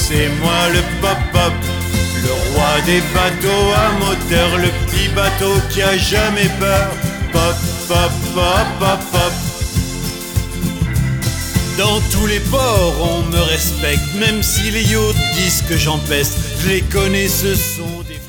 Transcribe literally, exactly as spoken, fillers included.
c'est moi le pop-pop, le roi des bateaux à moteur, le petit bateau qui a jamais peur. Pop, pop, pop, pop, pop. Dans tous les ports on me respecte, même si les yachts disent que j'empeste. Je les connais, ce sont des